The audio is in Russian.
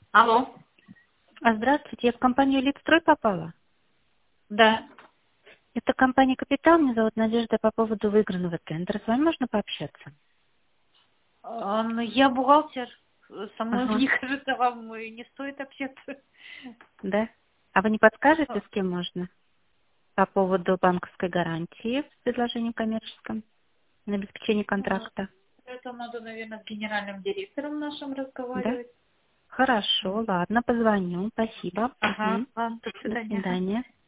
Алло, Здравствуйте, я в компанию «Лидстрой» попала. да. Это компания «Капитал», меня зовут Надежда, по поводу выигранного тендера. С вами можно пообщаться? Ну, я бухгалтер. Со мной, Ага, мне кажется, вам не стоит общаться. да. А вы не подскажете, с кем можно? По поводу банковской гарантии в предложении коммерческом на обеспечение контракта. Это надо, наверное, с генеральным директором нашим Да? разговаривать. Хорошо, ладно, позвоню. Спасибо. Ага, Мгм. ладно, до До свидания. свидания.